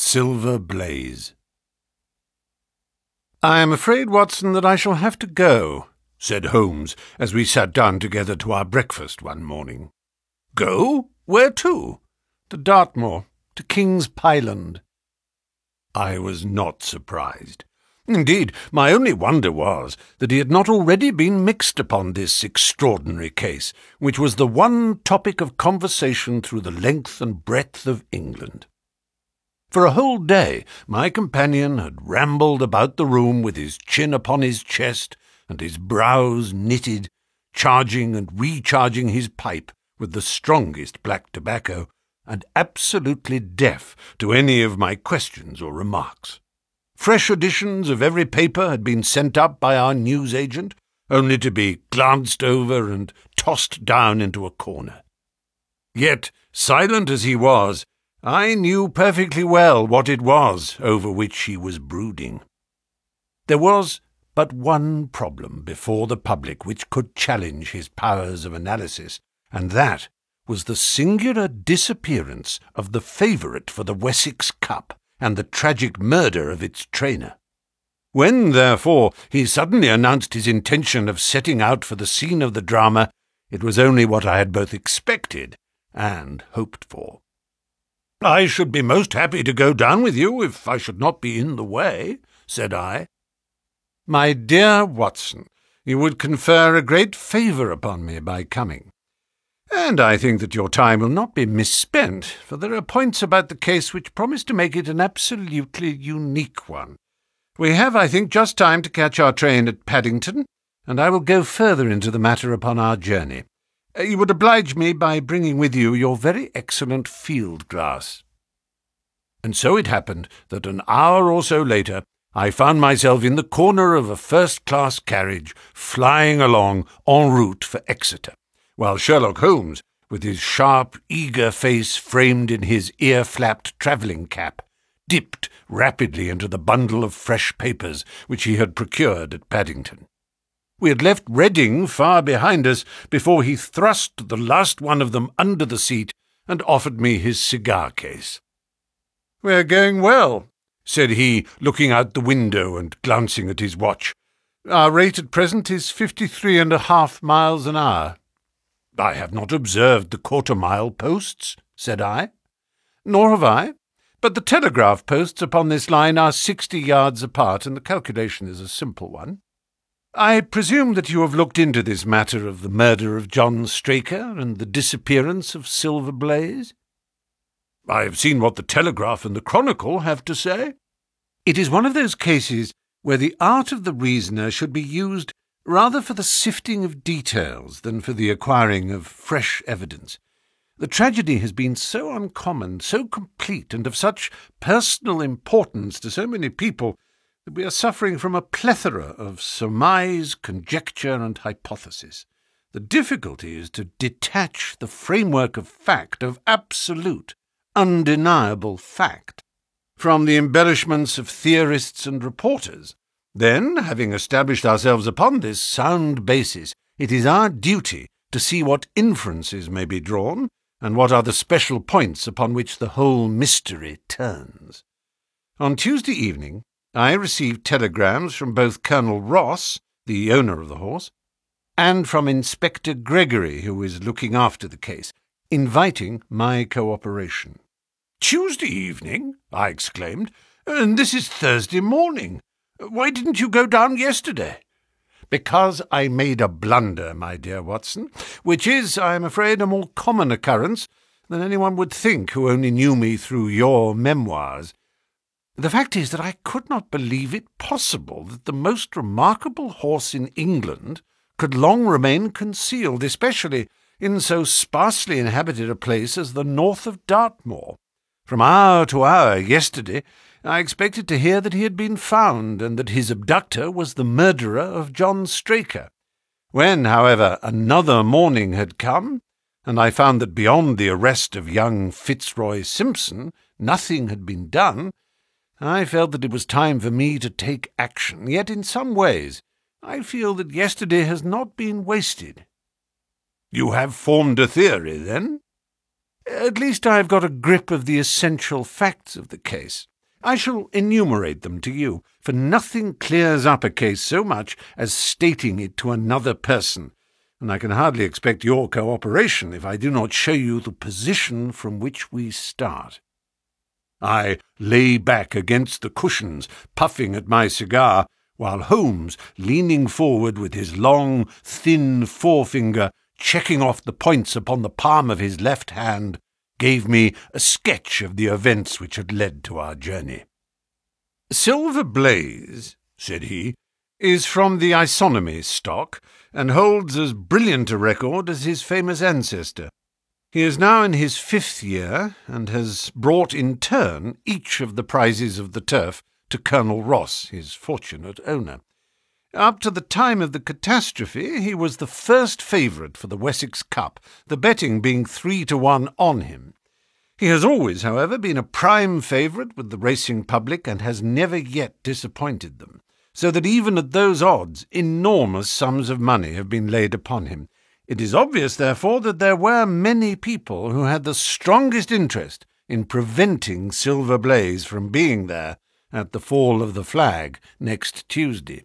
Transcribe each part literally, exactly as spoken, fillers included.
Silver Blaze. "I am afraid, Watson, that I shall have to go," said Holmes, as we sat down together to our breakfast one morning. "Go? Where to?" "To Dartmoor, to King's Pyland." I was not surprised. Indeed, my only wonder was that he had not already been mixed upon this extraordinary case, which was the one topic of conversation through the length and breadth of England. For a whole day my companion had rambled about the room with his chin upon his chest and his brows knitted, charging and recharging his pipe with the strongest black tobacco, and absolutely deaf to any of my questions or remarks. Fresh editions of every paper had been sent up by our newsagent, only to be glanced over and tossed down into a corner. Yet, silent as he was, I knew perfectly well what it was over which he was brooding. There was but one problem before the public which could challenge his powers of analysis, and that was the singular disappearance of the favourite for the Wessex Cup, and the tragic murder of its trainer. When, therefore, he suddenly announced his intention of setting out for the scene of the drama, it was only what I had both expected and hoped for. "I should be most happy to go down with you, if I should not be in the way," said I. "My dear Watson, you would confer a great favour upon me by coming. And I think that your time will not be misspent, for there are points about the case which promise to make it an absolutely unique one. We have, I think, just time to catch our train at Paddington, and I will go further into the matter upon our journey. You would oblige me by bringing with you your very excellent field-glass." And so it happened that an hour or so later I found myself in the corner of a first-class carriage, flying along en route for Exeter, while Sherlock Holmes, with his sharp, eager face framed in his ear-flapped travelling cap, dipped rapidly into the bundle of fresh papers which he had procured at Paddington. We had left Reading far behind us before he thrust the last one of them under the seat and offered me his cigar-case. "We are going well," said he, looking out the window and glancing at his watch. "Our rate at present is fifty-three and a half miles an hour." "I have not observed the quarter-mile posts," said I. "Nor have I, but the telegraph posts upon this line are sixty yards apart, and the calculation is a simple one. I presume that you have looked into this matter of the murder of John Straker and the disappearance of Silver Blaze?" "I have seen what the Telegraph and the Chronicle have to say." "It is one of those cases where the art of the reasoner should be used rather for the sifting of details than for the acquiring of fresh evidence. The tragedy has been so uncommon, so complete, and of such personal importance to so many people, that we are suffering from a plethora of surmise, conjecture, and hypothesis. The difficulty is to detach the framework of fact, of absolute, undeniable fact, from the embellishments of theorists and reporters. Then, having established ourselves upon this sound basis, it is our duty to see what inferences may be drawn, and what are the special points upon which the whole mystery turns. On Tuesday evening I received telegrams from both Colonel Ross, the owner of the horse, and from Inspector Gregory, who is looking after the case, inviting my cooperation." "Tuesday evening?" I exclaimed. "And this is Thursday morning. Why didn't you go down yesterday?" "Because I made a blunder, my dear Watson, which is, I am afraid, a more common occurrence than anyone would think who only knew me through your memoirs. The fact is that I could not believe it possible that the most remarkable horse in England could long remain concealed, especially in so sparsely inhabited a place as the north of Dartmoor. From hour to hour yesterday I expected to hear that he had been found, and that his abductor was the murderer of John Straker. When, however, another morning had come, and I found that beyond the arrest of young Fitzroy Simpson nothing had been done, I felt that it was time for me to take action. Yet in some ways I feel that yesterday has not been wasted." "You have formed a theory, then?" "At least I have got a grip of the essential facts of the case. I shall enumerate them to you, for nothing clears up a case so much as stating it to another person, and I can hardly expect your cooperation if I do not show you the position from which we start. I lay back against the cushions, puffing at my cigar, while Holmes, leaning forward with his long, thin forefinger, checking off the points upon the palm of his left hand, gave me a sketch of the events which had led to our journey. "Silver Blaze," said he, "is from the Isonomy stock, and holds as brilliant a record as his famous ancestor. He is now in his fifth year, and has brought in turn each of the prizes of the turf to Colonel Ross, his fortunate owner. Up to the time of the catastrophe he was the first favourite for the Wessex Cup, the betting being three to one on him. He has always, however, been a prime favourite with the racing public, and has never yet disappointed them, so that even at those odds enormous sums of money have been laid upon him. It is obvious, therefore, that there were many people who had the strongest interest in preventing Silver Blaze from being there at the fall of the flag next Tuesday.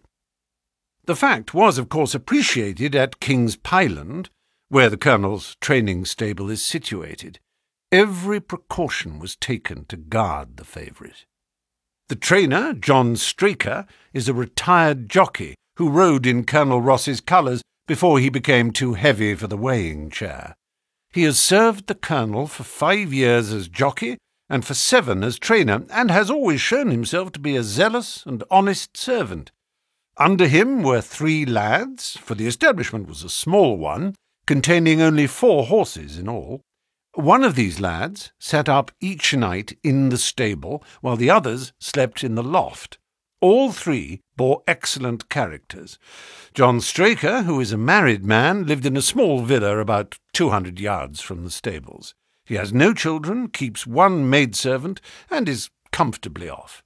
The fact was, of course, appreciated at King's Pyland, where the Colonel's training stable is situated. Every precaution was taken to guard the favourite. The trainer, John Straker, is a retired jockey who rode in Colonel Ross's colours before he became too heavy for the weighing chair. He has served the Colonel for five years as jockey and for seven as trainer, and has always shown himself to be a zealous and honest servant. Under him were three lads, for the establishment was a small one, containing only four horses in all. One of these lads sat up each night in the stable, while the others slept in the loft. All three bore excellent characters. John Straker, who is a married man, lived in a small villa about two hundred yards from the stables. He has no children, keeps one maidservant, and is comfortably off.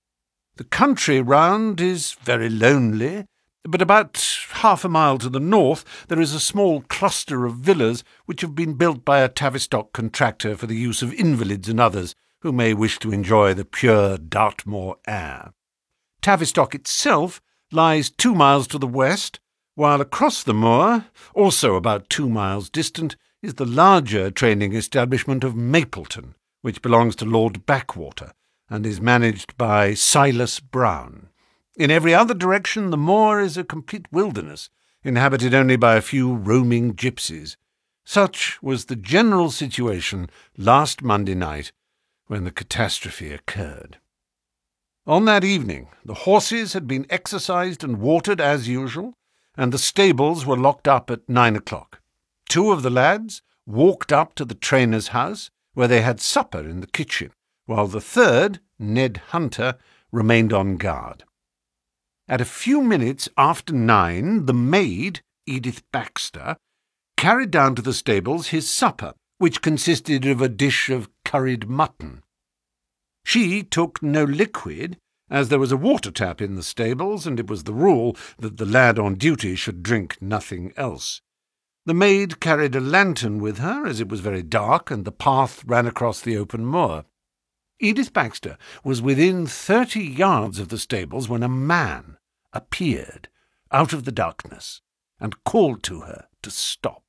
The country round is very lonely, but about half a mile to the north there is a small cluster of villas which have been built by a Tavistock contractor for the use of invalids and others who may wish to enjoy the pure Dartmoor air. Tavistock itself lies two miles to the west, while across the moor, also about two miles distant, is the larger training establishment of Mapleton, which belongs to Lord Backwater, and is managed by Silas Brown. In every other direction the moor is a complete wilderness, inhabited only by a few roaming gypsies. Such was the general situation last Monday night, when the catastrophe occurred. On that evening the horses had been exercised and watered as usual, and the stables were locked up at nine o'clock. Two of the lads walked up to the trainer's house, where they had supper in the kitchen, while the third, Ned Hunter, remained on guard. At a few minutes after nine, the maid, Edith Baxter, carried down to the stables his supper, which consisted of a dish of curried mutton. She took no liquid, as there was a water-tap in the stables, and it was the rule that the lad on duty should drink nothing else. The maid carried a lantern with her, as it was very dark, and the path ran across the open moor. Edith Baxter was within thirty yards of the stables when a man appeared out of the darkness and called to her to stop.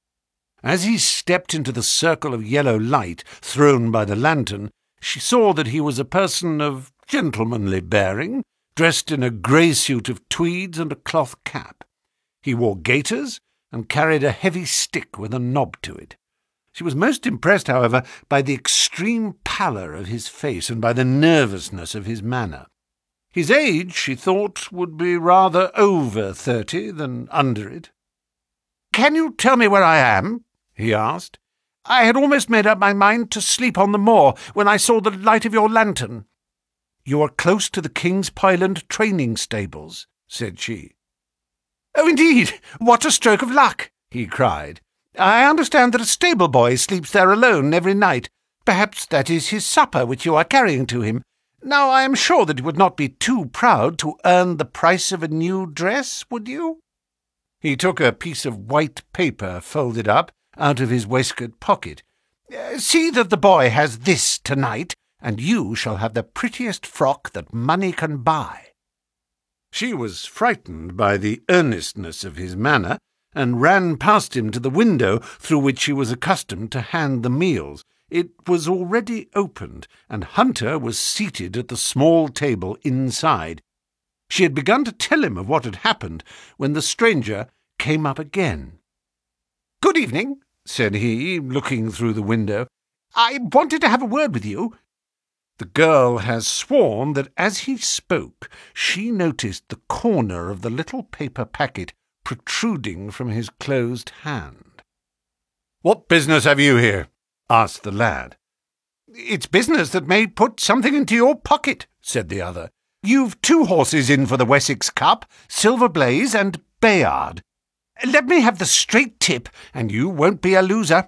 As he stepped into the circle of yellow light thrown by the lantern, she saw that he was a person of gentlemanly bearing, dressed in a grey suit of tweeds and a cloth cap. He wore gaiters and carried a heavy stick with a knob to it. She was most impressed, however, by the extreme pallor of his face and by the nervousness of his manner. His age, she thought, would be rather over thirty than under it. "Can you tell me where I am?" he asked. "I had almost made up my mind to sleep on the moor when I saw the light of your lantern." "You are close to the King's Pyland training stables," said she. "Oh, indeed! What a stroke of luck!" he cried. "I understand that a stable-boy sleeps there alone every night. Perhaps that is his supper which you are carrying to him. Now I am sure that you would not be too proud to earn the price of a new dress, would you?" He took a piece of white paper folded up out of his waistcoat pocket. "See that the boy has this tonight, and you shall have the prettiest frock that money can buy." She was frightened by the earnestness of his manner, and ran past him to the window through which she was accustomed to hand the meals. It was already opened, and Hunter was seated at the small table inside. She had begun to tell him of what had happened when the stranger came up again. "Good evening," said he, looking through the window. "I wanted to have a word with you." The girl has sworn that as he spoke she noticed the corner of the little paper packet protruding from his closed hand. "What business have you here?" asked the lad. "It's business that may put something into your pocket," said the other. "You've two horses in for the Wessex Cup, Silver Blaze and Bayard. Let me have the straight tip, and you won't be a loser.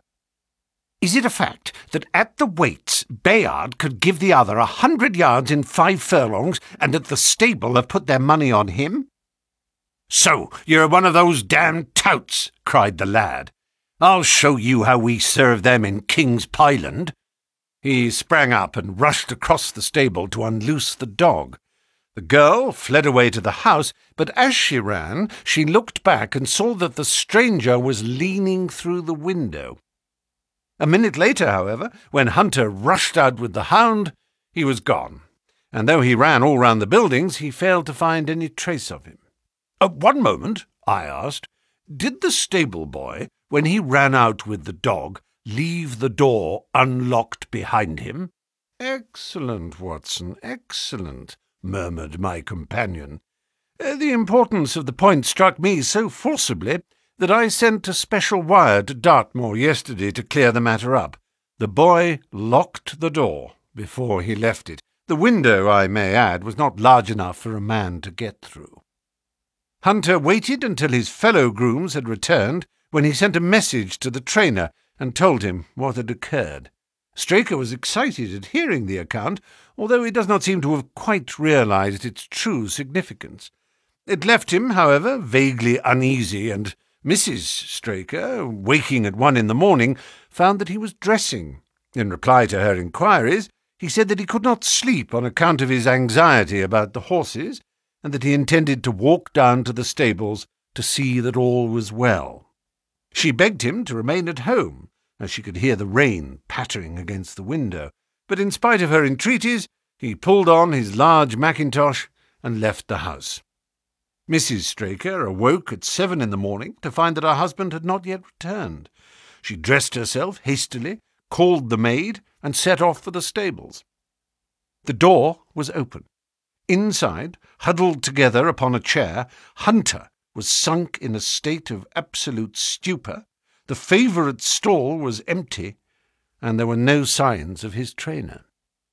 Is it a fact that at the weights Bayard could give the other a hundred yards in five furlongs, and that the stable have put their money on him?" "So you're one of those damned touts," cried the lad. "I'll show you how we serve them in King's Pyland." He sprang up and rushed across the stable to unloose the dog. The girl fled away to the house, but as she ran, she looked back and saw that the stranger was leaning through the window. A minute later, however, when Hunter rushed out with the hound, he was gone, and though he ran all round the buildings, he failed to find any trace of him. At one moment, I asked, did the stable-boy, when he ran out with the dog, leave the door unlocked behind him? "Excellent, Watson, excellent," murmured my companion. The importance of the point struck me so forcibly that I sent a special wire to Dartmoor yesterday to clear the matter up. The boy locked the door before he left it. The window, I may add, was not large enough for a man to get through. Hunter waited until his fellow grooms had returned, when he sent a message to the trainer and told him what had occurred. Straker was excited at hearing the account, although he does not seem to have quite realized its true significance. It left him, however, vaguely uneasy, and Missus Straker, waking at one in the morning, found that he was dressing. In reply to her inquiries, he said that he could not sleep on account of his anxiety about the horses, and that he intended to walk down to the stables to see that all was well. She begged him to remain at home, as she could hear the rain pattering against the window, but in spite of her entreaties, he pulled on his large mackintosh and left the house. Missus Straker awoke at seven in the morning to find that her husband had not yet returned. She dressed herself hastily, called the maid, and set off for the stables. The door was open. Inside, huddled together upon a chair, Hunter was sunk in a state of absolute stupor, the favourite stall was empty, and there were no signs of his trainer.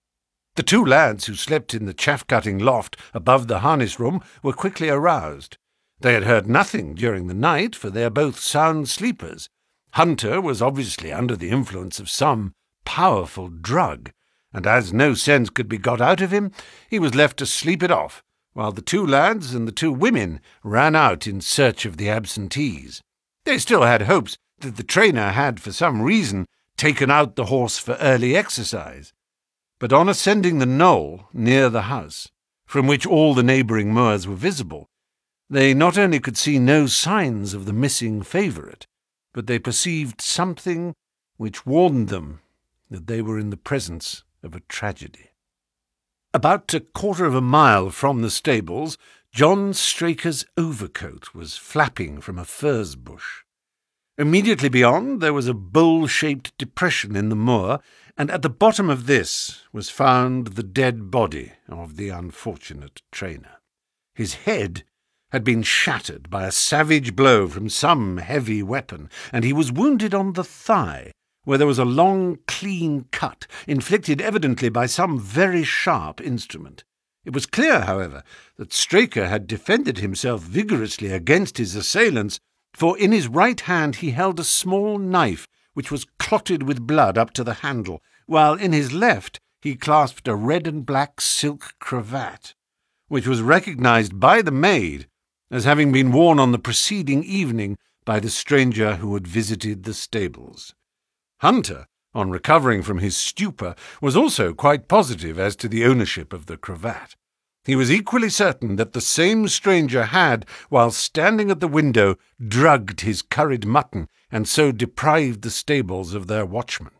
The two lads who slept in the chaff-cutting loft above the harness-room were quickly aroused. They had heard nothing during the night, for they are both sound sleepers. Hunter was obviously under the influence of some powerful drug, and as no sense could be got out of him, he was left to sleep it off, while the two lads and the two women ran out in search of the absentees. They still had hopes that the trainer had, for some reason, taken out the horse for early exercise. But on ascending the knoll near the house, from which all the neighbouring moors were visible, they not only could see no signs of the missing favourite, but they perceived something which warned them that they were in the presence of a tragedy. About a quarter of a mile from the stables, John Straker's overcoat was flapping from a furze bush. Immediately beyond there was a bowl-shaped depression in the moor, and at the bottom of this was found the dead body of the unfortunate trainer. His head had been shattered by a savage blow from some heavy weapon, and he was wounded on the thigh, where there was a long, clean cut, inflicted evidently by some very sharp instrument. It was clear, however, that Straker had defended himself vigorously against his assailants, for in his right hand he held a small knife which was clotted with blood up to the handle, while in his left he clasped a red and black silk cravat, which was recognized by the maid as having been worn on the preceding evening by the stranger who had visited the stables. Hunter on recovering from his stupor, was also quite positive as to the ownership of the cravat. He was equally certain that the same stranger had, while standing at the window, drugged his curried mutton, and so deprived the stables of their watchman.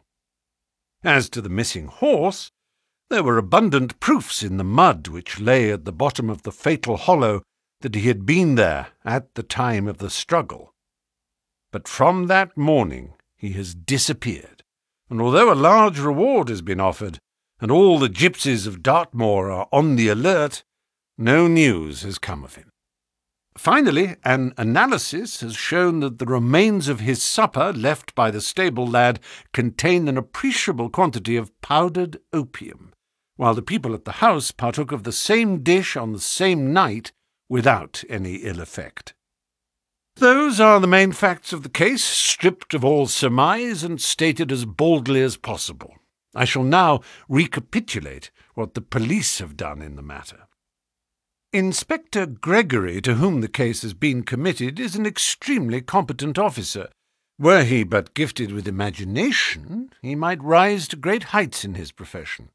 As to the missing horse, there were abundant proofs in the mud which lay at the bottom of the fatal hollow that he had been there at the time of the struggle. But from that morning he has disappeared, and although a large reward has been offered, and all the gipsies of Dartmoor are on the alert, no news has come of him. Finally, an analysis has shown that the remains of his supper left by the stable lad contain an appreciable quantity of powdered opium, while the people at the house partook of the same dish on the same night without any ill effect. Those are the main facts of the case, stripped of all surmise and stated as baldly as possible. I shall now recapitulate what the police have done in the matter. Inspector Gregory, to whom the case has been committed, is an extremely competent officer. Were he but gifted with imagination, he might rise to great heights in his profession.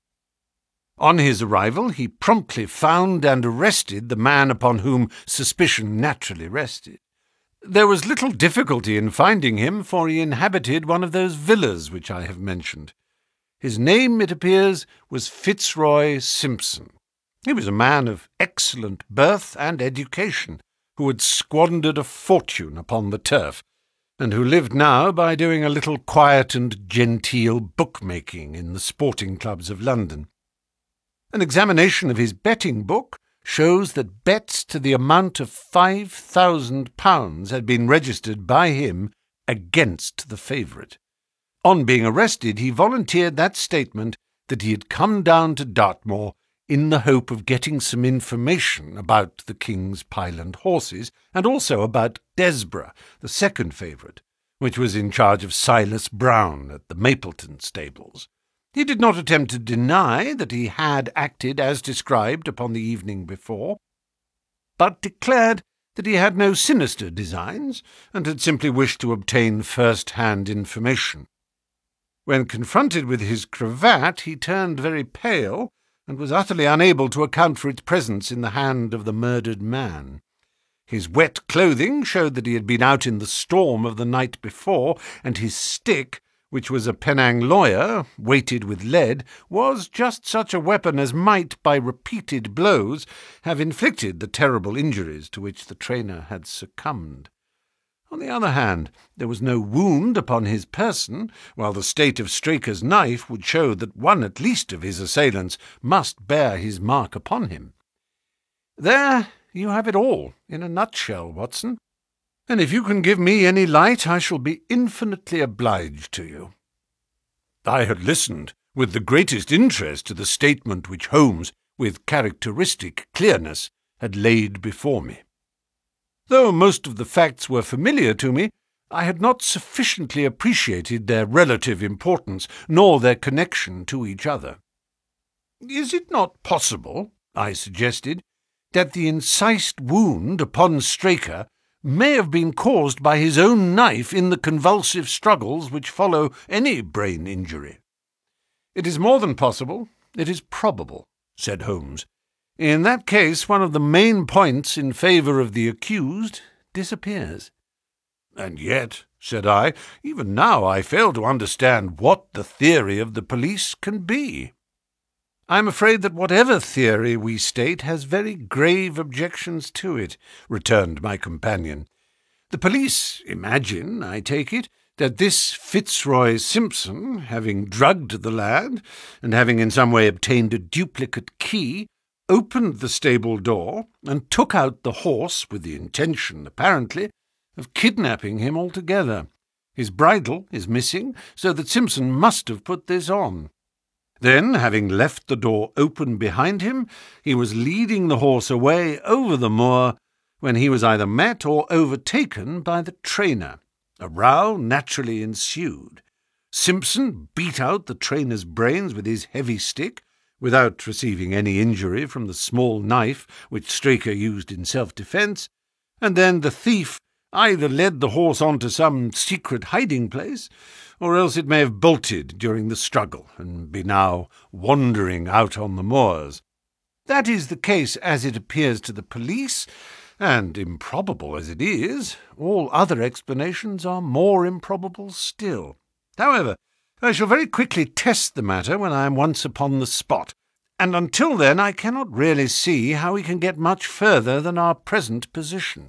On his arrival, he promptly found and arrested the man upon whom suspicion naturally rested. There was little difficulty in finding him, for he inhabited one of those villas which I have mentioned. His name, it appears, was Fitzroy Simpson. He was a man of excellent birth and education, who had squandered a fortune upon the turf, and who lived now by doing a little quiet and genteel bookmaking in the sporting clubs of London. An examination of his betting book shows that bets to the amount of five thousand pounds had been registered by him against the favourite. On being arrested, he volunteered that statement that he had come down to Dartmoor in the hope of getting some information about the King's Pyland horses, and also about Desborough, the second favourite, which was in charge of Silas Brown at the Mapleton stables. He did not attempt to deny that he had acted as described upon the evening before, but declared that he had no sinister designs, and had simply wished to obtain first-hand information. When confronted with his cravat, he turned very pale, and was utterly unable to account for its presence in the hand of the murdered man. His wet clothing showed that he had been out in the storm of the night before, and his stick, which was a Penang lawyer, weighted with lead, was just such a weapon as might, by repeated blows, have inflicted the terrible injuries to which the trainer had succumbed. On the other hand, there was no wound upon his person, while the state of Straker's knife would show that one at least of his assailants must bear his mark upon him. There you have it all, in a nutshell, Watson, and if you can give me any light, I shall be infinitely obliged to you. I had listened with the greatest interest to the statement which Holmes, with characteristic clearness, had laid before me. Though most of the facts were familiar to me, I had not sufficiently appreciated their relative importance, nor their connection to each other. "Is it not possible," I suggested, "that the incised wound upon Straker may have been caused by his own knife in the convulsive struggles which follow any brain injury?" "It is more than possible, it is probable," said Holmes. "In that case, one of the main points in favour of the accused disappears." "And yet," said I, "even now I fail to understand what the theory of the police can be." "I am afraid that whatever theory we state has very grave objections to it," returned my companion. "The police imagine, I take it, that this Fitzroy Simpson, having drugged the lad, and having in some way obtained a duplicate key, opened the stable door, and took out the horse with the intention, apparently, of kidnapping him altogether. His bridle is missing, so that Simpson must have put this on. Then, having left the door open behind him, he was leading the horse away over the moor, when he was either met or overtaken by the trainer. A row naturally ensued. Simpson beat out the trainer's brains with his heavy stick, without receiving any injury from the small knife which Straker used in self-defence, and then the thief, either led the horse on to some secret hiding place, or else it may have bolted during the struggle and be now wandering out on the moors. That is the case as it appears to the police, and improbable as it is, all other explanations are more improbable still. However, I shall very quickly test the matter when I am once upon the spot, and until then I cannot really see how we can get much further than our present position.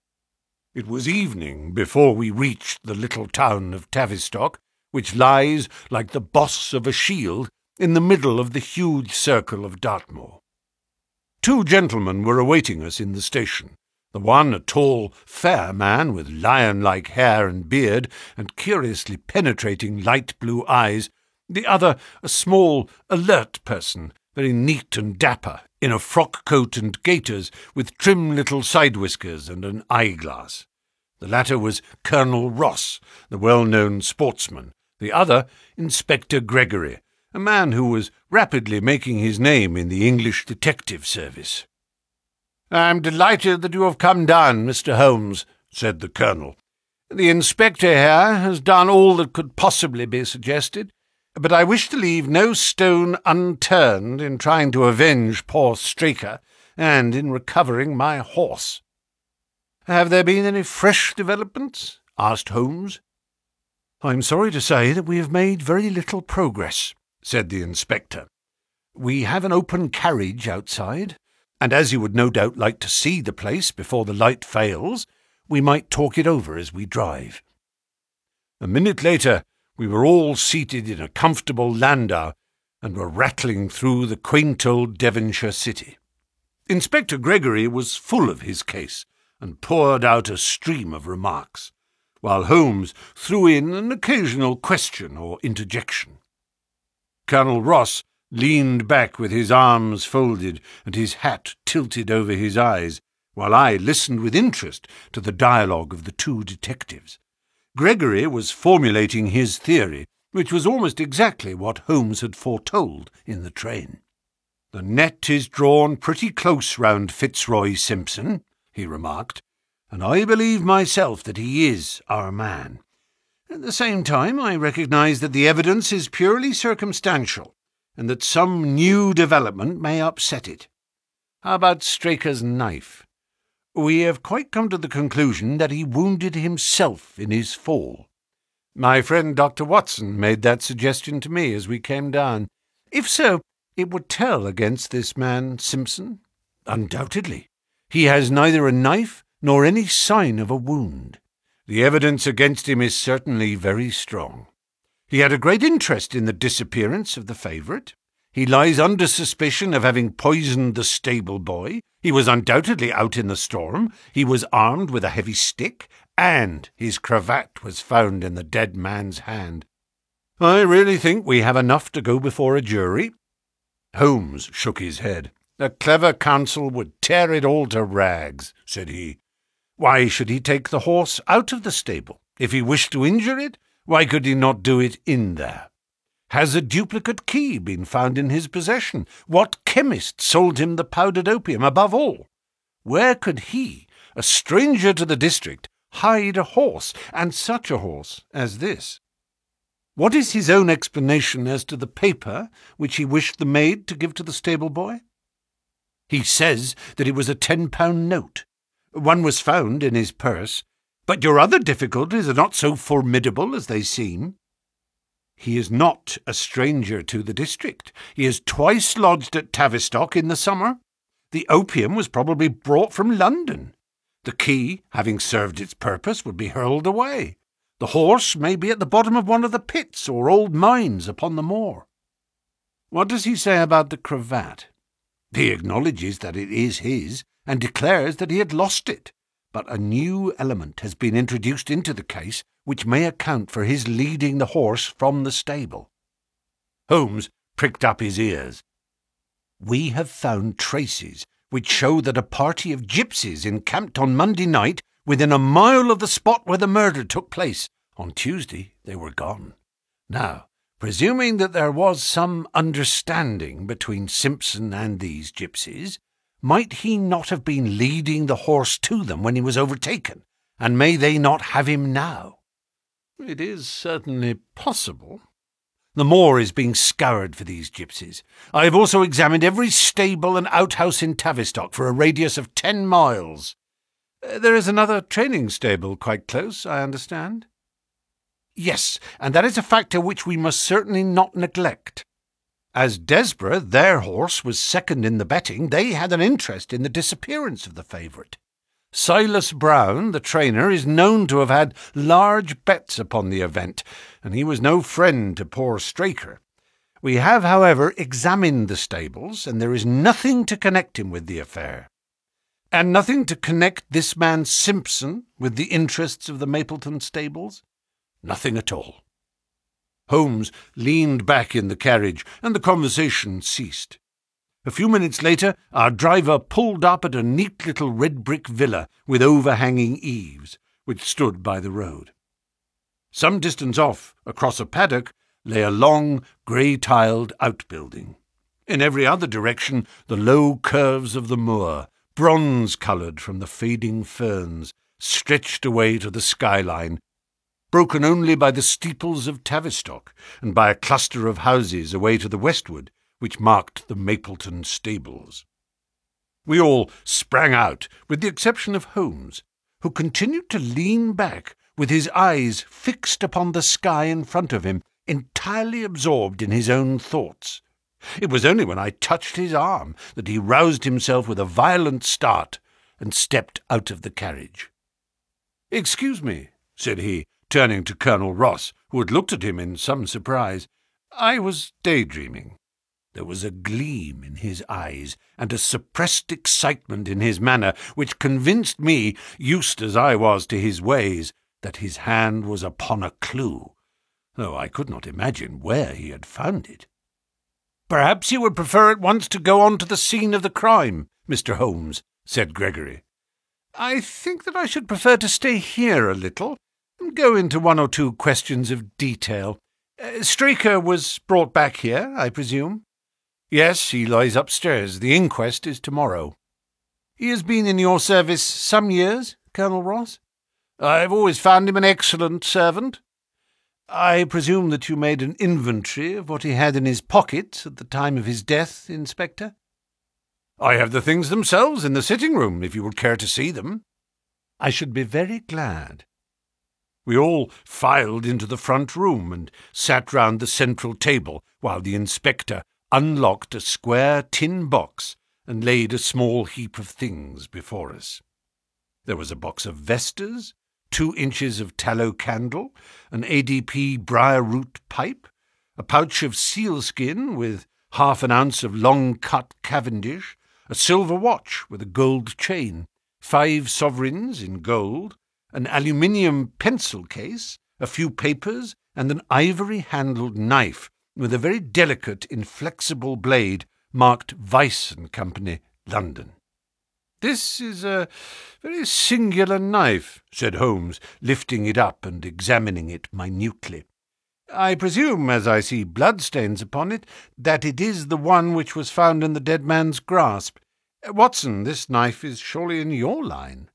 It was evening before we reached the little town of Tavistock, which lies like the boss of a shield in the middle of the huge circle of Dartmoor. Two gentlemen were awaiting us in the station, the one a tall, fair man with lion-like hair and beard and curiously penetrating light blue eyes, the other a small, alert person, very neat and dapper, in a frock-coat and gaiters, with trim little side-whiskers and an eyeglass. The latter was Colonel Ross, the well-known sportsman, the other Inspector Gregory, a man who was rapidly making his name in the English detective service. "I am delighted that you have come down, Mister Holmes," said the Colonel. "The Inspector here has done all that could possibly be suggested, but I wish to leave no stone unturned in trying to avenge poor Straker and in recovering my horse." "Have there been any fresh developments?" asked Holmes. "I am sorry to say that we have made very little progress," said the Inspector. "We have an open carriage outside, and as you would no doubt like to see the place before the light fails, we might talk it over as we drive." A minute later we were all seated in a comfortable landau and were rattling through the quaint old Devonshire city. Inspector Gregory was full of his case and poured out a stream of remarks, while Holmes threw in an occasional question or interjection. Colonel Ross leaned back with his arms folded and his hat tilted over his eyes, while I listened with interest to the dialogue of the two detectives. Gregory was formulating his theory, which was almost exactly what Holmes had foretold in the train. "The net is drawn pretty close round Fitzroy Simpson," he remarked, "and I believe myself that he is our man. At the same time, I recognise that the evidence is purely circumstantial, and that some new development may upset it. How about Straker's knife? We have quite come to the conclusion that he wounded himself in his fall. My friend Doctor Watson made that suggestion to me as we came down. If so, it would tell against this man Simpson. Undoubtedly. He has neither a knife nor any sign of a wound. The evidence against him is certainly very strong. He had a great interest in the disappearance of the favourite. He lies under suspicion of having poisoned the stable boy. He was undoubtedly out in the storm. He was armed with a heavy stick, and his cravat was found in the dead man's hand. I really think we have enough to go before a jury." Holmes shook his head. "A clever counsel would tear it all to rags," said he. "Why should he take the horse out of the stable? If he wished to injure it, why could he not do it in there? Has a duplicate key been found in his possession? What chemist sold him the powdered opium? Above all, where could he, a stranger to the district, hide a horse, and such a horse as this? What is his own explanation as to the paper which he wished the maid to give to the stable boy? He says that it was a ten-pound note. One was found in his purse, but your other difficulties are not so formidable as they seem. He is not a stranger to the district. He has twice lodged at Tavistock in the summer. The opium was probably brought from London. The key, having served its purpose, would be hurled away. The horse may be at the bottom of one of the pits or old mines upon the moor. What does he say about the cravat? He acknowledges that it is his, and declares that he had lost it. But a new element has been introduced into the case which may account for his leading the horse from the stable." Holmes pricked up his ears. "We have found traces which show that a party of gypsies encamped on Monday night within a mile of the spot where the murder took place. On Tuesday they were gone. Now, presuming that there was some understanding between Simpson and these gypsies, might he not have been leading the horse to them when he was overtaken, and may they not have him now? It is certainly possible. The moor is being scoured for these gipsies. I have also examined every stable and outhouse in Tavistock for a radius of ten miles. There is another training stable quite close, I understand. Yes, and that is a factor which we must certainly not neglect. As Desborough, their horse, was second in the betting, they had an interest in the disappearance of the favourite. Silas Brown, the trainer, is known to have had large bets upon the event, and he was no friend to poor Straker. We have, however, examined the stables, and there is nothing to connect him with the affair. And nothing to connect this man Simpson with the interests of the Mapleton stables? Nothing at all. Holmes leaned back in the carriage, and the conversation ceased. A few minutes later, our driver pulled up at a neat little red-brick villa with overhanging eaves, which stood by the road. Some distance off, across a paddock, lay a long, grey-tiled outbuilding. In every other direction, the low curves of the moor, bronze-coloured from the fading ferns, stretched away to the skyline, broken only by the steeples of Tavistock and by a cluster of houses away to the westward, which marked the Mapleton stables. We all sprang out, with the exception of Holmes, who continued to lean back, with his eyes fixed upon the sky in front of him, entirely absorbed in his own thoughts. It was only when I touched his arm that he roused himself with a violent start and stepped out of the carriage. "Excuse me," said he, turning to Colonel Ross, who had looked at him in some surprise. "I was daydreaming." There was a gleam in his eyes and a suppressed excitement in his manner which convinced me, used as I was to his ways, that his hand was upon a clue, though I could not imagine where he had found it. "Perhaps you would prefer at once to go on to the scene of the crime, Mister Holmes," said Gregory. "I think that I should prefer to stay here a little, and go into one or two questions of detail. Uh, Straker was brought back here, I presume?" "Yes, he lies upstairs. The inquest is tomorrow." "He has been in your service some years, Colonel Ross?" "I have always found him an excellent servant." "I presume that you made an inventory of what he had in his pockets at the time of his death, Inspector?" "I have the things themselves in the sitting-room, if you would care to see them." "I should be very glad." We all filed into the front room and sat round the central table while the inspector unlocked a square tin box and laid a small heap of things before us. There was a box of vestas, two inches of tallow candle, an A D P briar-root pipe, a pouch of sealskin with half an ounce of long-cut Cavendish, a silver watch with a gold chain, five sovereigns in gold, an aluminium pencil case, a few papers, and an ivory-handled knife with a very delicate, inflexible blade marked Vice and Company, London. "This is a very singular knife," said Holmes, lifting it up and examining it minutely. "I presume, as I see bloodstains upon it, that it is the one which was found in the dead man's grasp. Watson, this knife is surely in your line."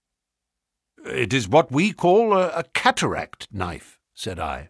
"It is what we call a, a cataract knife," said I.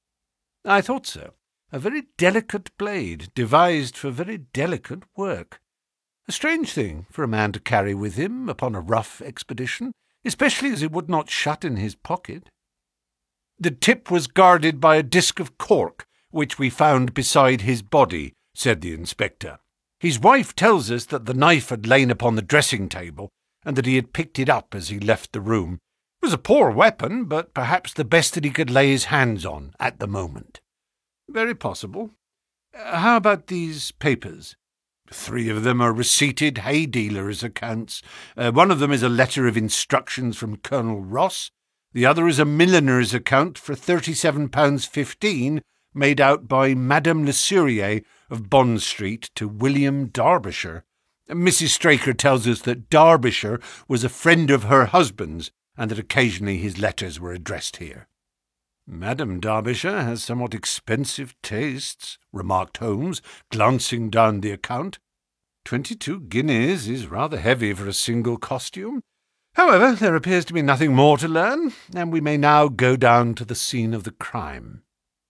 "I thought so. A very delicate blade, devised for very delicate work. A strange thing for a man to carry with him upon a rough expedition, especially as it would not shut in his pocket." "The tip was guarded by a disc of cork, which we found beside his body," said the inspector. "His wife tells us that the knife had lain upon the dressing-table, and that he had picked it up as he left the room. It was a poor weapon, but perhaps the best that he could lay his hands on at the moment." "Very possible. Uh, how about these papers?" "Three of them are receipted hay dealers' accounts. Uh, one of them is a letter of instructions from Colonel Ross. The other is a milliner's account for thirty-seven pounds fifteen, made out by Madame Le Surier of Bond Street to William Derbyshire. Missus Straker tells us that Derbyshire was a friend of her husband's, and that occasionally his letters were addressed here." "Madame Derbyshire has somewhat expensive tastes," remarked Holmes, glancing down the account. Twenty-two guineas is rather heavy for a single costume. However, there appears to be nothing more to learn, and we may now go down to the scene of the crime.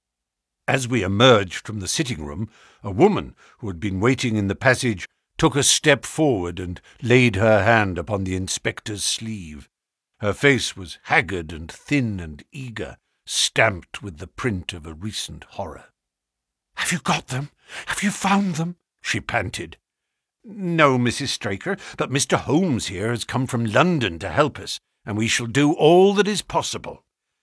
As we emerged from the sitting-room, a woman who had been waiting in the passage took a step forward and laid her hand upon the inspector's sleeve. Her face was haggard and thin and eager, stamped with the print of a recent horror. "Have you got them? Have you found them?" she panted. "No, Missus Straker, but Mister Holmes here has come from London to help us, and we shall do all that is possible."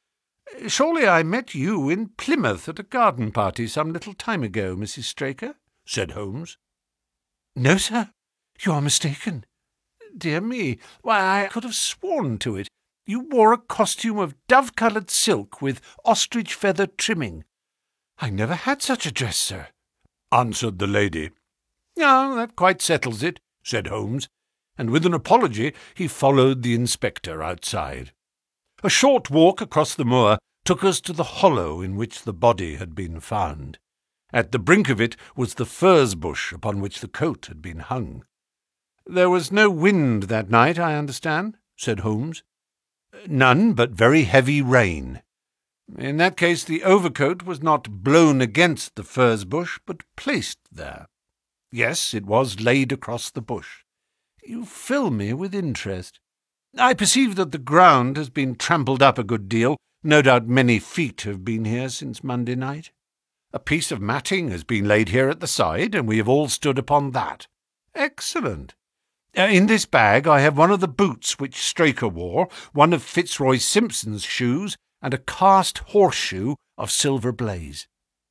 "Surely I met you in Plymouth at a garden party some little time ago, Missus Straker," said Holmes. "No, sir, you are mistaken." "Dear me, why, I could have sworn to it. You wore a costume of dove-coloured silk with ostrich feather trimming." "I never had such a dress, sir," answered the lady. "Ah, that quite settles it," said Holmes, and with an apology he followed the inspector outside. A short walk across the moor took us to the hollow in which the body had been found. At the brink of it was the furze bush upon which the coat had been hung. "There was no wind that night, I understand," said Holmes. "None, but very heavy rain." "In that case the overcoat was not blown against the furze bush, but placed there." "Yes, it was laid across the bush." "You fill me with interest. I perceive that the ground has been trampled up a good deal. No doubt many feet have been here since Monday night." "A piece of matting has been laid here at the side, and we have all stood upon that." "Excellent. Uh, in this bag I have one of the boots which Straker wore, one of Fitzroy Simpson's shoes, and a cast horseshoe of silver blaze."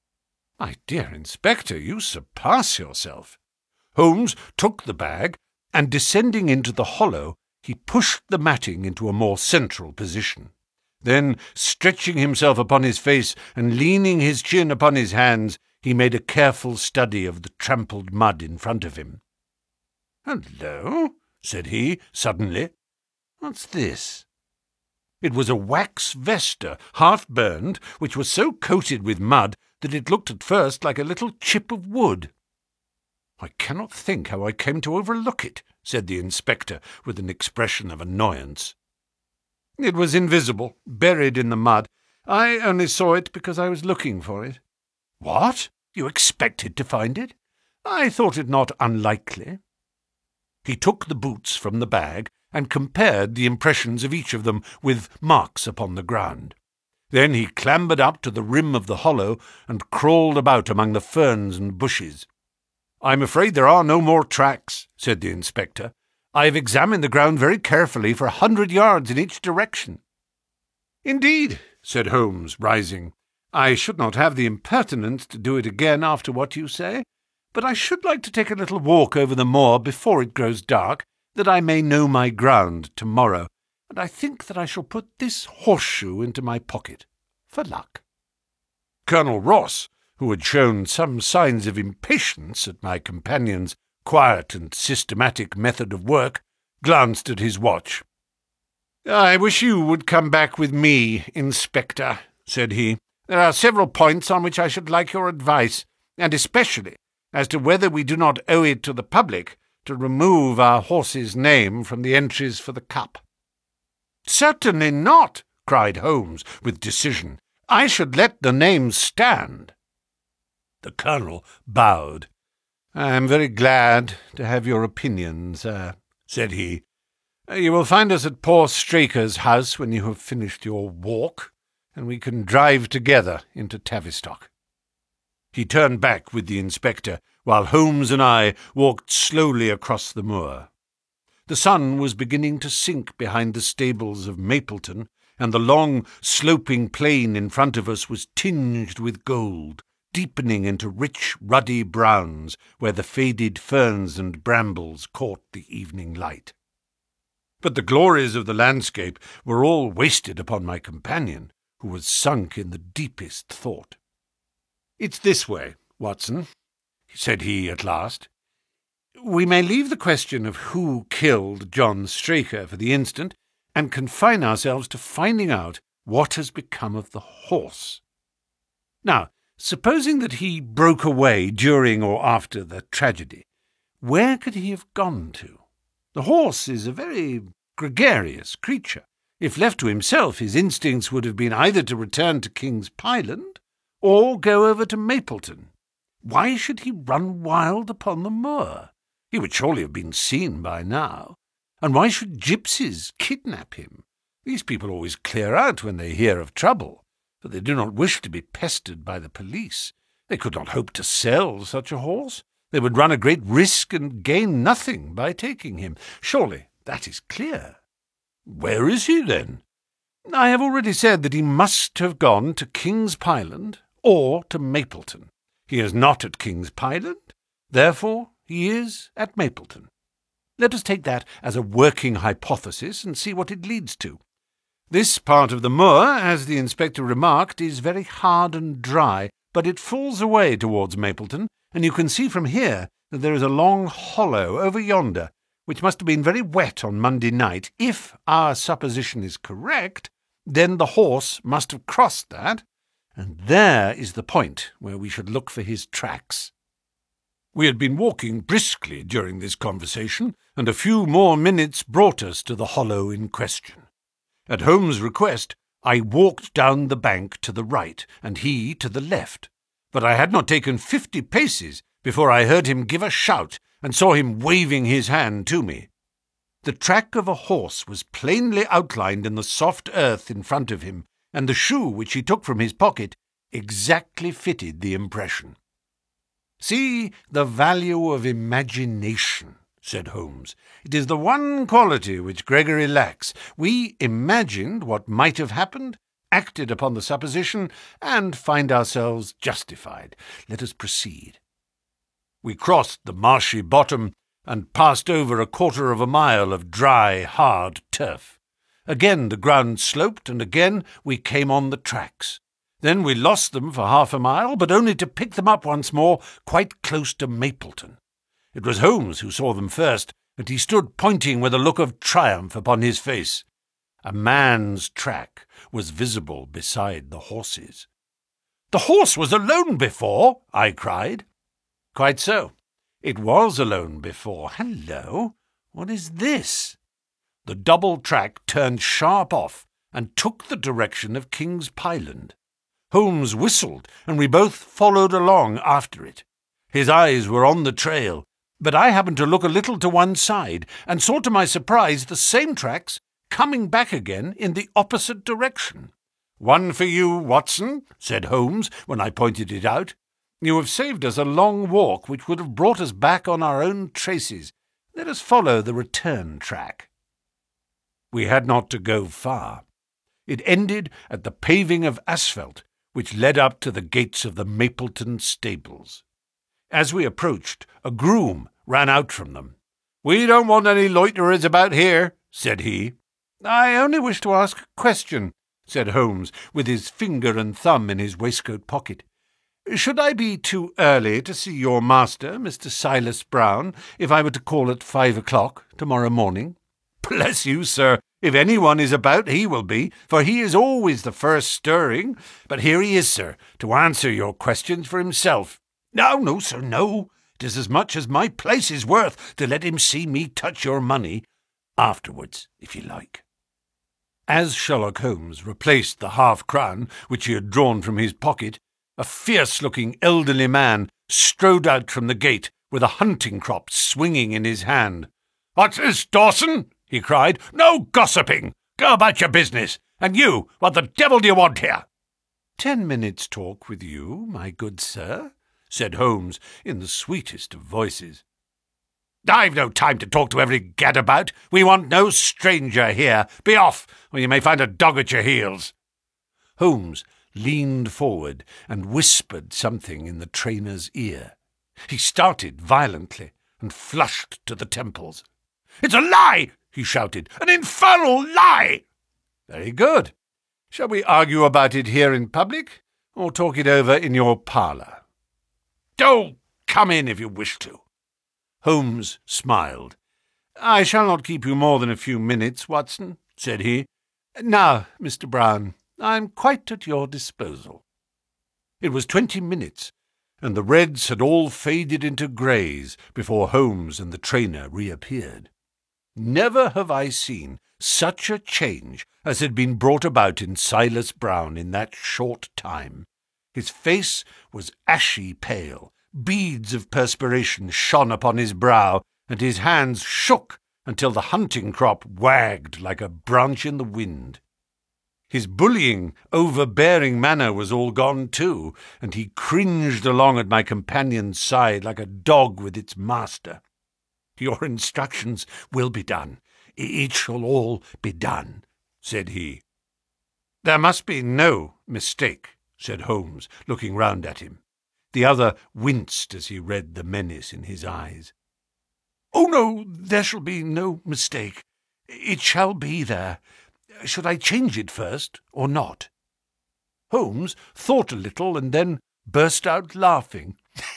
"My dear Inspector, you surpass yourself." Holmes took the bag, and descending into the hollow, he pushed the matting into a more central position. Then, stretching himself upon his face and leaning his chin upon his hands, he made a careful study of the trampled mud in front of him. "Hullo," said he, suddenly. "What's this?" It was a wax vesta, half burned, which was so coated with mud that it looked at first like a little chip of wood. "I cannot think how I came to overlook it," said the inspector, with an expression of annoyance. "It was invisible, buried in the mud. I only saw it because I was looking for it." "What? You expected to find it?" "I thought it not unlikely." He took the boots from the bag and compared the impressions of each of them with marks upon the ground. Then he clambered up to the rim of the hollow and crawled about among the ferns and bushes. "I'm afraid there are no more tracks," said the inspector. "I have examined the ground very carefully for a hundred yards in each direction." "Indeed," said Holmes, rising. "I should not have the impertinence to do it again after what you say, but I should like to take a little walk over the moor before it grows dark, that I may know my ground tomorrow, and I think that I shall put this horseshoe into my pocket, for luck." Colonel Ross, who had shown some signs of impatience at my companion's quiet and systematic method of work, glanced at his watch. "I wish you would come back with me, Inspector," said he. "There are several points on which I should like your advice, and especially as to whether we do not owe it to the public to remove our horse's name from the entries for the cup." "Certainly not," cried Holmes with decision. "I should let the name stand." The colonel bowed. "I am very glad to have your opinion, sir," said he. "You will find us at poor Straker's house when you have finished your walk, and we can drive together into Tavistock." He turned back with the inspector, while Holmes and I walked slowly across the moor. The sun was beginning to sink behind the stables of Mapleton, and the long, sloping plain in front of us was tinged with gold, deepening into rich, ruddy browns where the faded ferns and brambles caught the evening light. But the glories of the landscape were all wasted upon my companion, who was sunk in the deepest thought. "It's this way, Watson," said he at last. "We may leave the question of who killed John Straker for the instant, and confine ourselves to finding out what has become of the horse. Now, supposing that he broke away during or after the tragedy, where could he have gone to? The horse is a very gregarious creature. If left to himself, his instincts would have been either to return to King's Pyland or go over to Mapleton. Why should he run wild upon the moor? He would surely have been seen by now. And why should gypsies kidnap him? These people always clear out when they hear of trouble, for they do not wish to be pestered by the police. They could not hope to sell such a horse. They would run a great risk and gain nothing by taking him. Surely that is clear. Where is he, then? I have already said that he must have gone to King's Pyland or to Mapleton. He is not at King's Pyland, therefore he is at Mapleton. Let us take that as a working hypothesis and see what it leads to. This part of the moor, as the inspector remarked, is very hard and dry, but it falls away towards Mapleton, and you can see from here that there is a long hollow over yonder, which must have been very wet on Monday night. If our supposition is correct, then the horse must have crossed that, and there is the point where we should look for his tracks. We had been walking briskly during this conversation, and a few more minutes brought us to the hollow in question. At Holmes' request, I walked down the bank to the right, and he to the left, but I had not taken fifty paces before I heard him give a shout, and saw him waving his hand to me. The track of a horse was plainly outlined in the soft earth in front of him, and the shoe which he took from his pocket exactly fitted the impression. "See the value of imagination," said Holmes. "It is the one quality which Gregory lacks. We imagined what might have happened, acted upon the supposition, and find ourselves justified. Let us proceed." We crossed the marshy bottom and passed over a quarter of a mile of dry, hard turf. Again the ground sloped, and again we came on the tracks. Then we lost them for half a mile, but only to pick them up once more quite close to Mapleton. It was Holmes who saw them first, and he stood pointing with a look of triumph upon his face. A man's track was visible beside the horse's. "The horse was alone before," I cried. "Quite so. It was alone before. Hello! What is this?" The double track turned sharp off and took the direction of King's Pyland. Holmes whistled, and we both followed along after it. His eyes were on the trail, but I happened to look a little to one side, and saw to my surprise the same tracks coming back again in the opposite direction. "One for you, Watson," said Holmes, when I pointed it out. "You have saved us a long walk which would have brought us back on our own traces. Let us follow the return track." We had not to go far. It ended at the paving of asphalt, which led up to the gates of the Mapleton stables. As we approached, a groom ran out from them. "We don't want any loiterers about here," said he. "I only wish to ask a question," said Holmes, with his finger and thumb in his waistcoat pocket. "Should I be too early to see your master, Mister Silas Brown, if I were to call at five o'clock tomorrow morning?" "Bless you, sir, if anyone is about, he will be, for he is always the first stirring. But here he is, sir, to answer your questions for himself." "No, no, sir, no. It is as much as my place is worth to let him see me touch your money. Afterwards, if you like." As Sherlock Holmes replaced the half-crown which he had drawn from his pocket, a fierce-looking elderly man strode out from the gate with a hunting-crop swinging in his hand. "What's this, Dawson?" he cried. "No gossiping! Go about your business. And you, what the devil do you want here?" "Ten minutes' talk with you, my good sir," said Holmes in the sweetest of voices. "I've no time to talk to every gadabout. We want no stranger here. Be off, or you may find a dog at your heels." Holmes leaned forward and whispered something in the trainer's ear. He started violently and flushed to the temples. "It's a lie!" he shouted. "An infernal lie!" "Very good. Shall we argue about it here in public, or talk it over in your parlour?" "Oh, come in if you wish to." Holmes smiled. "I shall not keep you more than a few minutes, Watson," said he. "Now, Mister Brown, I am quite at your disposal." It was twenty minutes, and the reds had all faded into greys before Holmes and the trainer reappeared. Never have I seen such a change as had been brought about in Silas Brown in that short time. His face was ashy pale, beads of perspiration shone upon his brow, and his hands shook until the hunting crop wagged like a branch in the wind. His bullying, overbearing manner was all gone too, and he cringed along at my companion's side like a dog with its master. "Your instructions will be done. It shall all be done," said he. "There must be no mistake," said Holmes, looking round at him. The other winced as he read the menace in his eyes. "Oh, no, there shall be no mistake. It shall be there. Should I change it first, or not?" Holmes thought a little and then burst out laughing.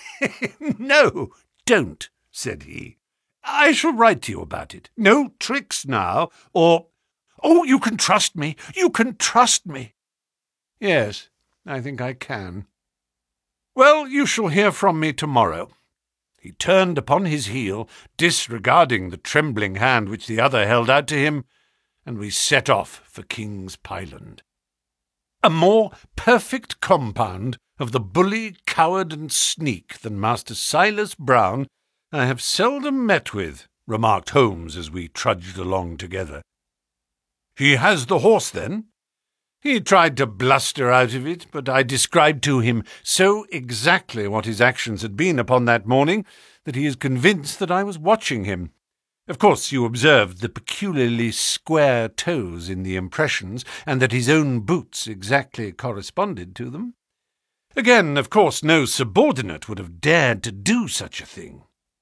"No, don't," said he. "I shall write to you about it. No tricks now, or— Oh, you can trust me. You can trust me." "Yes, I think I can." "Well, you shall hear from me tomorrow." He turned upon his heel, disregarding the trembling hand which the other held out to him, and we set off for King's Pyland. A more perfect compound of the bully, coward, and sneak than Master Silas Brown I have seldom met with, remarked Holmes as we trudged along together. "He has the horse, then?" He tried to bluster out of it, but I described to him so exactly what his actions had been upon that morning that he is convinced that I was watching him. Of course you observed the peculiarly square toes in the impressions, and that his own boots exactly corresponded to them. Again, of course, no subordinate would have dared to do such a thing.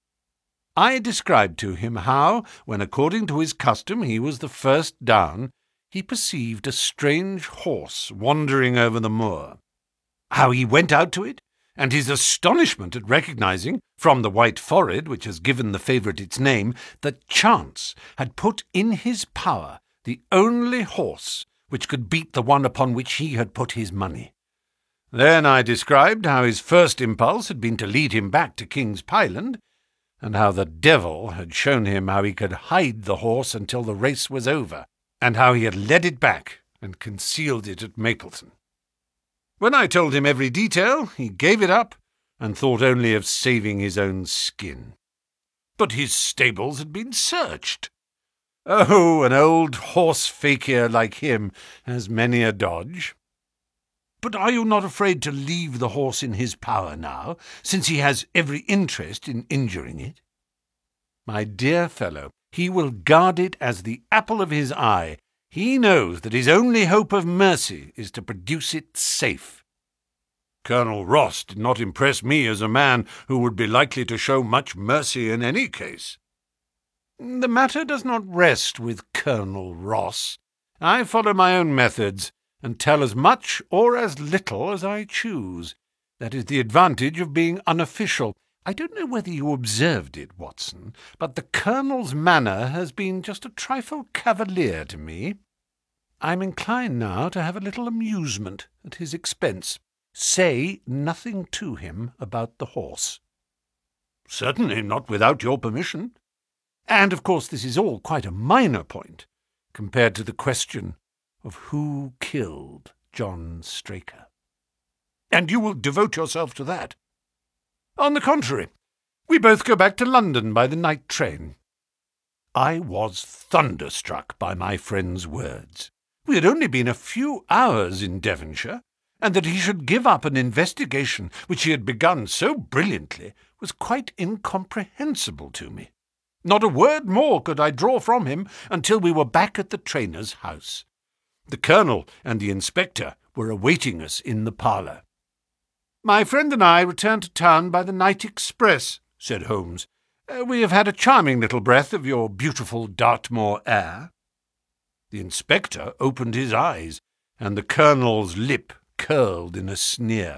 I described to him how, when according to his custom he was the first down, he perceived a strange horse wandering over the moor, how he went out to it, and his astonishment at recognizing, from the white forehead which has given the favourite its name, that chance had put in his power the only horse which could beat the one upon which he had put his money. Then I described how his first impulse had been to lead him back to King's Pyland, and how the devil had shown him how he could hide the horse until the race was over, and how he had led it back and concealed it at Mapleton. When I told him every detail, he gave it up, and thought only of saving his own skin. But his stables had been searched. Oh, an old horse-fakir like him has many a dodge. But are you not afraid to leave the horse in his power now, since he has every interest in injuring it? My dear fellow, he will guard it as the apple of his eye. He knows that his only hope of mercy is to produce it safe. Colonel Ross did not impress me as a man who would be likely to show much mercy in any case. The matter does not rest with Colonel Ross. I follow my own methods, and tell as much or as little as I choose. That is the advantage of being unofficial. I don't know whether you observed it, Watson, but the Colonel's manner has been just a trifle cavalier to me. I'm inclined now to have a little amusement at his expense. Say nothing to him about the horse." "Certainly not without your permission." "And, of course, this is all quite a minor point, compared to the question of who killed John Straker." "And you will devote yourself to that?" "On the contrary, we both go back to London by the night train." I was thunderstruck by my friend's words. We had only been a few hours in Devonshire, and that he should give up an investigation which he had begun so brilliantly was quite incomprehensible to me. Not a word more could I draw from him until we were back at the trainer's house. The Colonel and the Inspector were awaiting us in the parlour. "My friend and I returned to town by the night express," said Holmes. Uh, "we have had a charming little breath of your beautiful Dartmoor air." The Inspector opened his eyes, and the Colonel's lip curled in a sneer.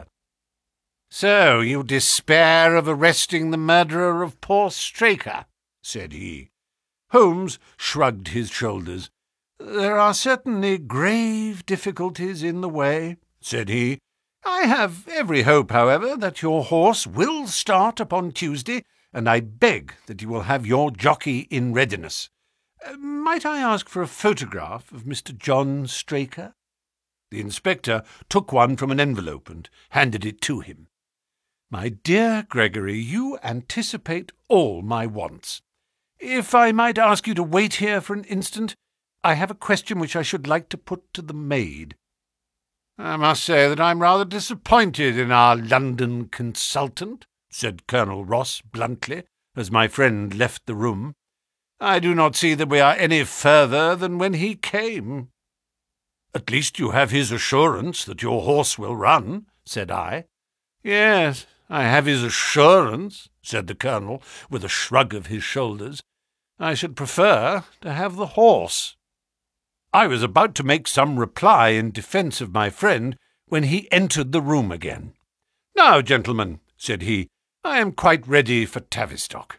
"So you despair of arresting the murderer of poor Straker?" said he. Holmes shrugged his shoulders. "There are certainly grave difficulties in the way," said he. "I have every hope, however, that your horse will start upon Tuesday, and I beg that you will have your jockey in readiness. Uh, might I ask for a photograph of Mister John Straker?" The inspector took one from an envelope and handed it to him. "My dear Gregory, you anticipate all my wants. If I might ask you to wait here for an instant, I have a question which I should like to put to the maid." "I must say that I'm rather disappointed in our London consultant," said Colonel Ross bluntly, as my friend left the room. "I do not see that we are any further than when he came." "At least you have his assurance that your horse will run," said I. "Yes, I have his assurance," said the Colonel, with a shrug of his shoulders. "I should prefer to have the horse." I was about to make some reply in defence of my friend when he entered the room again. "Now, gentlemen," said he, "I am quite ready for Tavistock."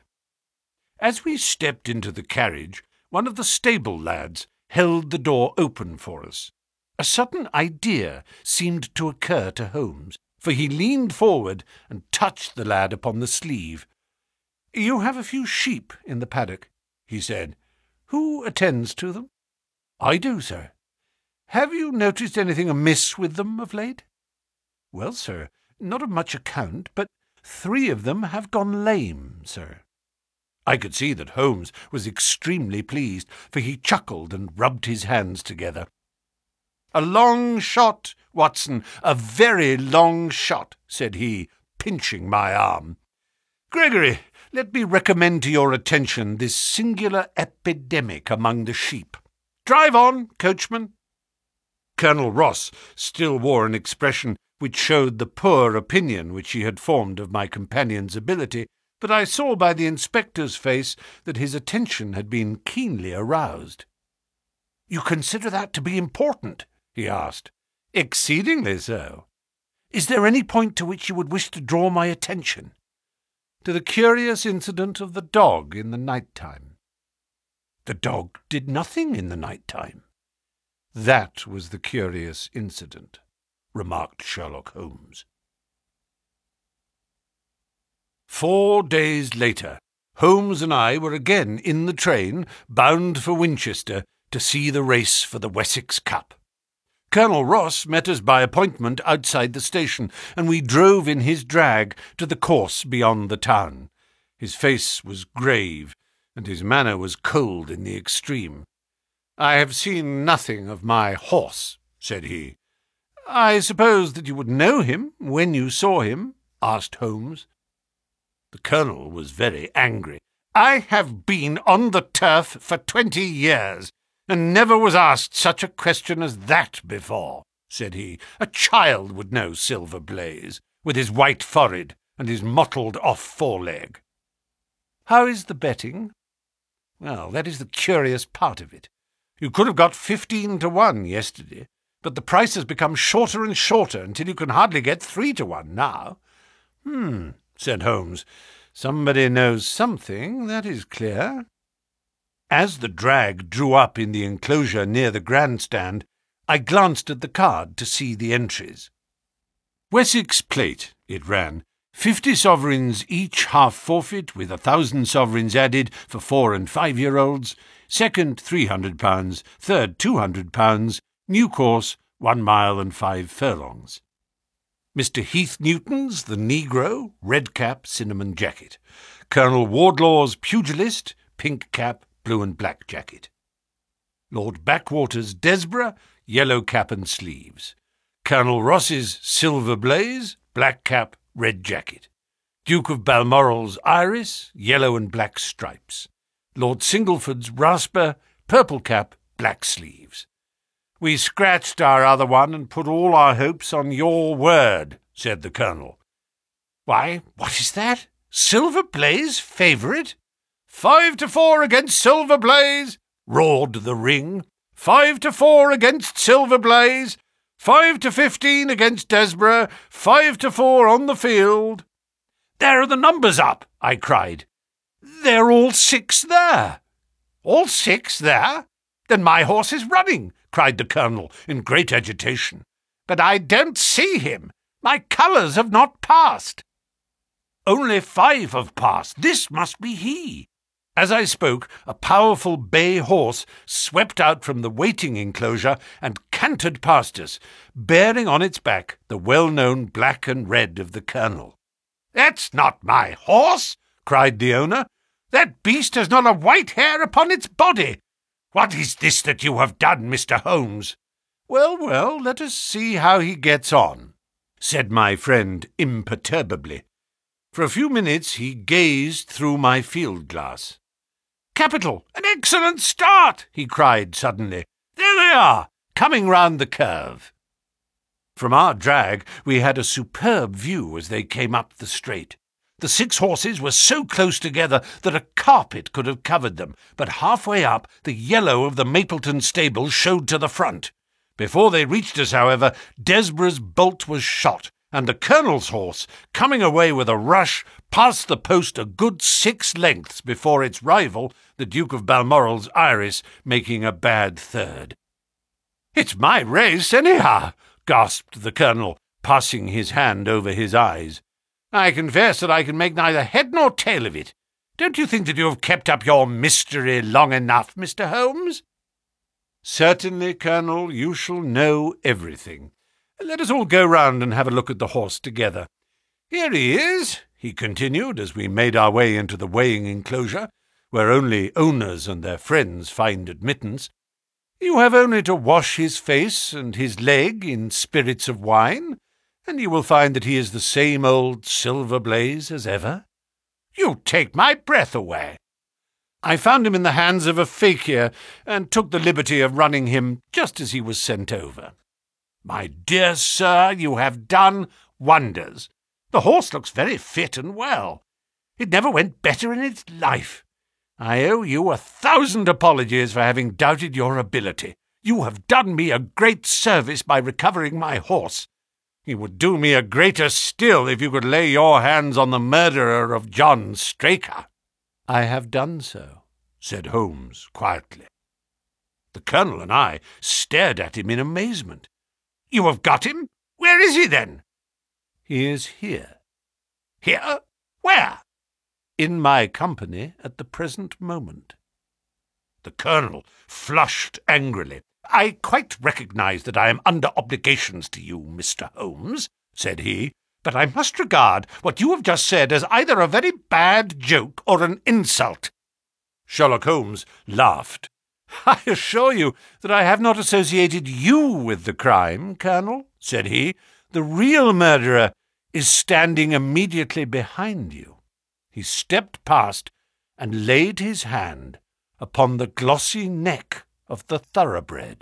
As we stepped into the carriage, one of the stable lads held the door open for us. A sudden idea seemed to occur to Holmes, for he leaned forward and touched the lad upon the sleeve. "You have a few sheep in the paddock," he said. "Who attends to them?" "I do, sir." "Have you noticed anything amiss with them of late?" "Well, sir, not of much account, but three of them have gone lame, sir." I could see that Holmes was extremely pleased, for he chuckled and rubbed his hands together. "A long shot, Watson, a very long shot," said he, pinching my arm. "Gregory, let me recommend to your attention this singular epidemic among the sheep. Drive on, coachman." Colonel Ross still wore an expression which showed the poor opinion which he had formed of my companion's ability, but I saw by the inspector's face that his attention had been keenly aroused. "You consider that to be important?" he asked. "Exceedingly so." "Is there any point to which you would wish to draw my attention?" "To the curious incident of the dog in the night-time." "The dog did nothing in the night-time." "That was the curious incident," remarked Sherlock Holmes. Four days later, Holmes and I were again in the train, bound for Winchester, to see the race for the Wessex Cup. Colonel Ross met us by appointment outside the station, and we drove in his drag to the course beyond the town. His face was grave, and his manner was cold in the extreme. "I have seen nothing of my horse," said he. "I suppose that you would know him when you saw him?" asked Holmes. The Colonel was very angry. "I have been on the turf for twenty years, and never was asked such a question as that before," said he. "A child would know Silver Blaze, with his white forehead and his mottled-off foreleg." "How is the betting?" "Well, that is the curious part of it. You could have got fifteen to one yesterday, but the price has become shorter and shorter until you can hardly get three to one now." "Hmm," said Holmes. "Somebody knows something, that is clear." As the drag drew up in the enclosure near the grandstand, I glanced at the card to see the entries. "Wessex Plate," it ran. Fifty sovereigns each half forfeit, with a thousand sovereigns added for four and five-year-olds. Second, three hundred pounds. Third, two hundred pounds. New course, one mile and five furlongs. Mister Heath Newton's The Negro, red cap, cinnamon jacket. Colonel Wardlaw's Pugilist, pink cap, blue and black jacket. Lord Backwater's Desborough, yellow cap and sleeves. Colonel Ross's Silver Blaze, black cap, red jacket. Duke of Balmoral's Iris, yellow and black stripes. Lord Singleford's Rasper, purple cap, black sleeves. "We scratched our other one and put all our hopes on your word," said the Colonel. "Why, what is that? Silver Blaze favourite?" "Five to four against Silver Blaze," roared the ring. "Five to four against Silver Blaze. Five to fifteen against Desborough. Five to four on the field." "There are the numbers up," I cried. "They're all six there." "All six there? Then my horse is running," cried the Colonel in great agitation. "But I don't see him. My colours have not passed." "Only five have passed. This must be he." As I spoke, a powerful bay horse swept out from the waiting enclosure and cantered past us, bearing on its back the well-known black and red of the Colonel. "That's not my horse!" cried the owner. "That beast has not a white hair upon its body. What is this that you have done, Mister Holmes?" "Well, well, let us see how he gets on," said my friend imperturbably. For a few minutes he gazed through my field-glass. "Capital! An excellent start!" he cried suddenly. "There they are, coming round the curve." From our drag we had a superb view as they came up the straight. The six horses were so close together that a carpet could have covered them, but halfway up the yellow of the Mapleton stable showed to the front. Before they reached us, however, Desborough's bolt was shot, and the Colonel's horse, coming away with a rush, passed the post a good six lengths before its rival, the Duke of Balmoral's Iris, making a bad third. "It's my race, anyhow," gasped the Colonel, passing his hand over his eyes. "I confess that I can make neither head nor tail of it. Don't you think that you have kept up your mystery long enough, Mister Holmes?" "Certainly, Colonel, you shall know everything. Let us all go round and have a look at the horse together. Here he is," he continued, as we made our way into the weighing enclosure, where only owners and their friends find admittance. "You have only to wash his face and his leg in spirits of wine, and you will find that he is the same old Silver Blaze as ever." "You take my breath away." "I found him in the hands of a fakir, and took the liberty of running him just as he was sent over." "My dear sir, you have done wonders. The horse looks very fit and well. It never went better in its life. I owe you a thousand apologies for having doubted your ability. You have done me a great service by recovering my horse. You would do me a greater still if you could lay your hands on the murderer of John Straker." "I have done so," said Holmes quietly. The Colonel and I stared at him in amazement. "You have got him? Where is he, then?" "He is here." "Here? Where?" "In my company at the present moment." The Colonel flushed angrily. "I quite recognize that I am under obligations to you, Mister Holmes," said he, "but I must regard what you have just said as either a very bad joke or an insult." Sherlock Holmes laughed. "I assure you that I have not associated you with the crime, Colonel," said he. "The real murderer is standing immediately behind you." He stepped past and laid his hand upon the glossy neck of the thoroughbred.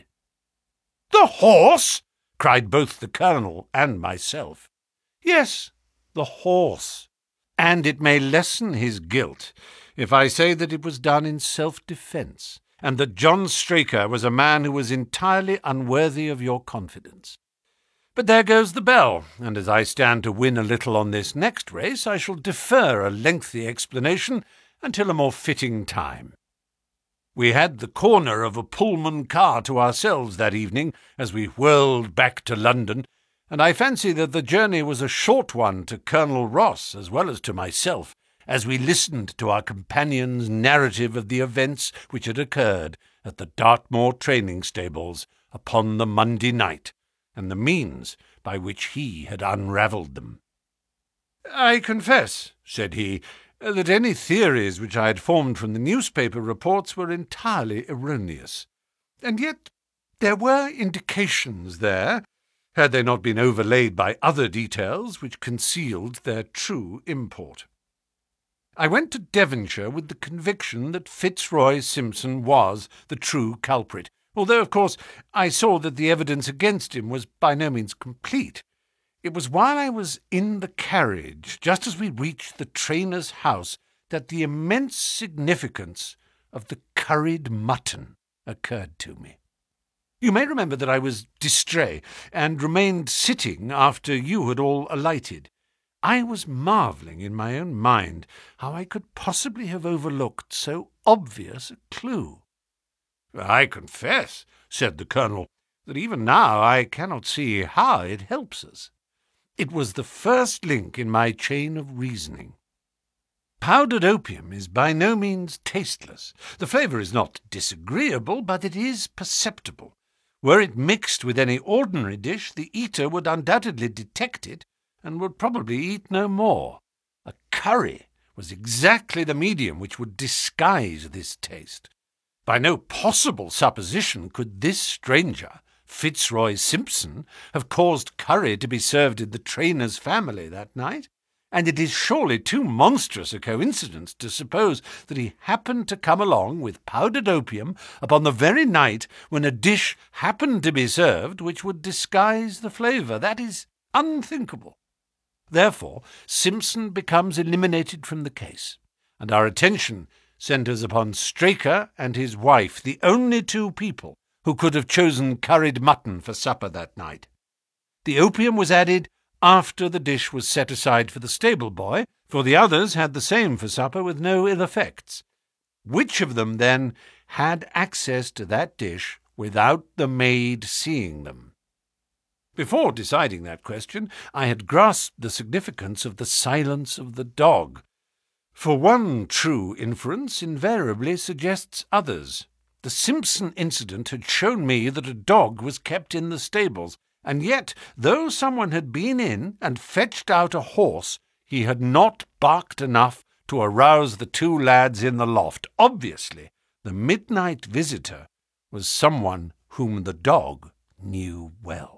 "The horse!" cried both the Colonel and myself. "Yes, the horse. And it may lessen his guilt if I say that it was done in self-defence, and that John Straker was a man who was entirely unworthy of your confidence. But there goes the bell, and as I stand to win a little on this next race, I shall defer a lengthy explanation until a more fitting time. We had the corner of a Pullman car to ourselves that evening as we whirled back to London, and I fancy that the journey was a short one to Colonel Ross as well as to myself, as we listened to our companion's narrative of the events which had occurred at the Dartmoor training stables upon the Monday night, and the means by which he had unravelled them. "I confess," said he, "that any theories which I had formed from the newspaper reports were entirely erroneous. And yet there were indications there, had they not been overlaid by other details which concealed their true import. I went to Devonshire with the conviction that Fitzroy Simpson was the true culprit, although, of course, I saw that the evidence against him was by no means complete. It was while I was in the carriage, just as we reached the trainer's house, that the immense significance of the curried mutton occurred to me. You may remember that I was distrait, and remained sitting after you had all alighted. I was marvelling in my own mind how I could possibly have overlooked so obvious a clue. "I confess," said the Colonel, "that even now I cannot see how it helps us. It was the first link in my chain of reasoning." Powdered opium is by no means tasteless. The flavour is not disagreeable, but it is perceptible. Were it mixed with any ordinary dish, the eater would undoubtedly detect it and would probably eat no more. A curry was exactly the medium which would disguise this taste. By no possible supposition could this stranger, Fitzroy Simpson, have caused curry to be served in the trainer's family that night, and it is surely too monstrous a coincidence to suppose that he happened to come along with powdered opium upon the very night when a dish happened to be served which would disguise the flavour. That is unthinkable. Therefore, Simpson becomes eliminated from the case, and our attention centres upon Straker and his wife, the only two people who could have chosen curried mutton for supper that night. The opium was added after the dish was set aside for the stable boy, for the others had the same for supper with no ill effects. Which of them, then, had access to that dish without the maid seeing them? Before deciding that question, I had grasped the significance of the silence of the dog. For one true inference invariably suggests others. The Simpson incident had shown me that a dog was kept in the stables, and yet, though someone had been in and fetched out a horse, he had not barked enough to arouse the two lads in the loft. Obviously, the midnight visitor was someone whom the dog knew well.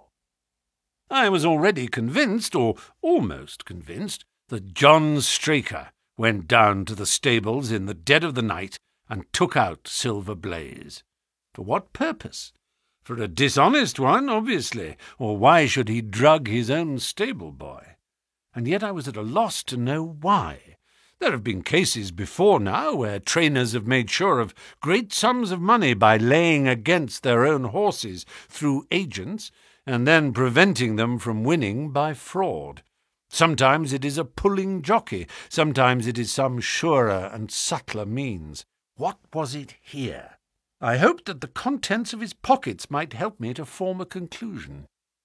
I was already convinced, or almost convinced, that John Straker went down to the stables in the dead of the night and took out Silver Blaze. For what purpose? For a dishonest one, obviously, or why should he drug his own stable boy? And yet I was at a loss to know why. There have been cases before now where trainers have made sure of great sums of money by laying against their own horses through agents, and then preventing them from winning by fraud. Sometimes it is a pulling jockey, sometimes it is some surer and subtler means. What was it here? I hoped that the contents of his pockets might help me to form a conclusion.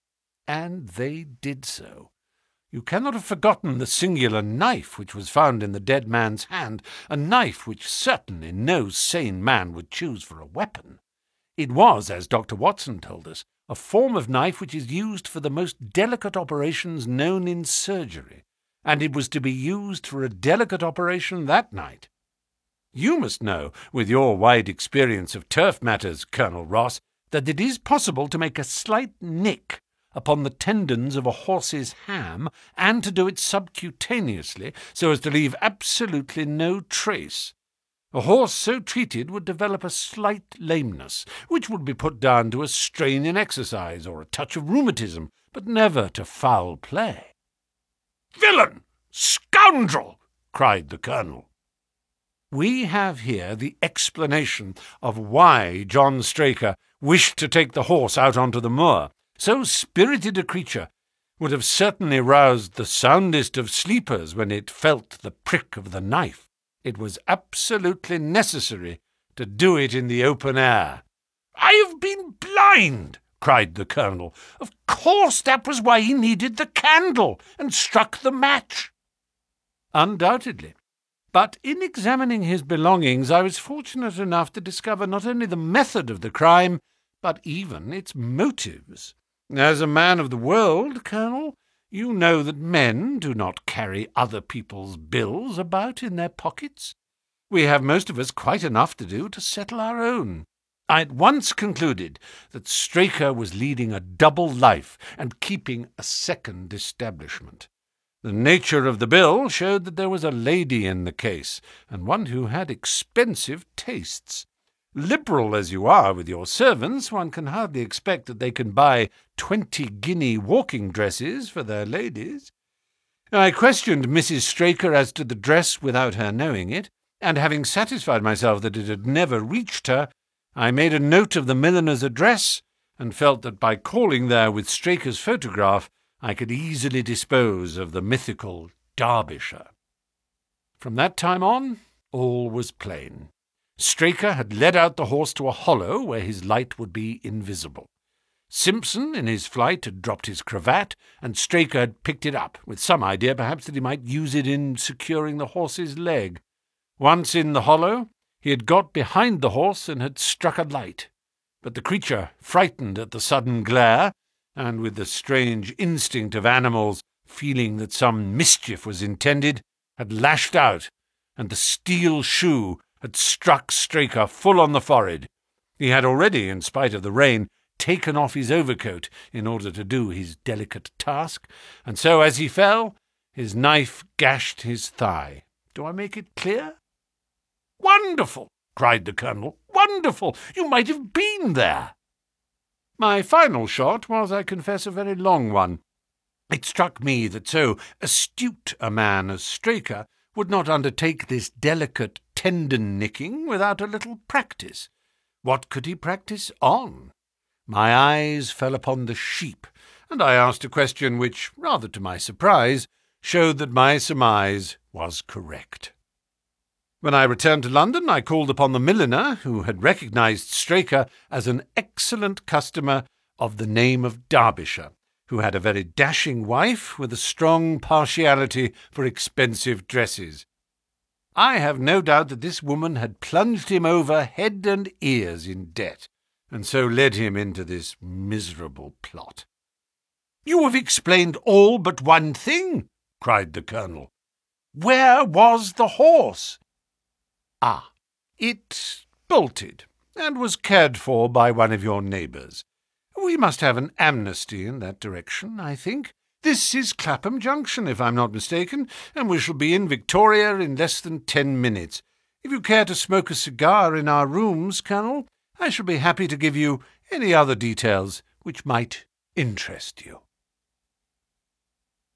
And they did so. You cannot have forgotten the singular knife which was found in the dead man's hand, a knife which certainly no sane man would choose for a weapon. It was, as Doctor Watson told us, a form of knife which is used for the most delicate operations known in surgery, and it was to be used for a delicate operation that night. You must know, with your wide experience of turf matters, Colonel Ross, that it is possible to make a slight nick upon the tendons of a horse's ham, and to do it subcutaneously, so as to leave absolutely no trace. A horse so treated would develop a slight lameness, which would be put down to a strain in exercise or a touch of rheumatism, but never to foul play. "Villain! Scoundrel!" cried the Colonel. We have here the explanation of why John Straker wished to take the horse out onto the moor. So spirited a creature would have certainly roused the soundest of sleepers when it felt the prick of the knife. It was absolutely necessary to do it in the open air. "I have been blind!" cried the Colonel. "Of course that was why he needed the candle and struck the match." Undoubtedly. But in examining his belongings, I was fortunate enough to discover not only the method of the crime, but even its motives. As a man of the world, Colonel, you know that men do not carry other people's bills about in their pockets. We have most of us quite enough to do to settle our own. I at once concluded that Straker was leading a double life and keeping a second establishment. The nature of the bill showed that there was a lady in the case, and one who had expensive tastes. Liberal as you are with your servants, one can hardly expect that they can buy twenty-guinea walking dresses for their ladies. I questioned Missus Straker as to the dress without her knowing it, and having satisfied myself that it had never reached her, I made a note of the milliner's address, and felt that by calling there with Straker's photograph, I could easily dispose of the mythical Derbyshire. From that time on, all was plain. Straker had led out the horse to a hollow where his light would be invisible. Simpson, in his flight, had dropped his cravat, and Straker had picked it up, with some idea perhaps that he might use it in securing the horse's leg. Once in the hollow, he had got behind the horse and had struck a light. But the creature, frightened at the sudden glare, and with the strange instinct of animals, feeling that some mischief was intended, had lashed out, and the steel shoe had struck Straker full on the forehead. He had already, in spite of the rain, taken off his overcoat in order to do his delicate task, and so as he fell, his knife gashed his thigh. Do I make it clear? "Wonderful!" cried the Colonel. "Wonderful! You might have been there." My final shot was, I confess, a very long one. It struck me that so astute a man as Straker would not undertake this delicate tendon-nicking without a little practice. What could he practice on? My eyes fell upon the sheep, and I asked a question which, rather to my surprise, showed that my surmise was correct. When I returned to London, I called upon the milliner, who had recognised Straker as an excellent customer of the name of Derbyshire, who had a very dashing wife with a strong partiality for expensive dresses. I have no doubt that this woman had plunged him over head and ears in debt, and so led him into this miserable plot. "You have explained all but one thing," cried the Colonel. "Where was the horse?" "Ah, it bolted, and was cared for by one of your neighbours. We must have an amnesty in that direction, I think. This is Clapham Junction, if I'm not mistaken, and we shall be in Victoria in less than ten minutes. If you care to smoke a cigar in our rooms, Colonel, I shall be happy to give you any other details which might interest you."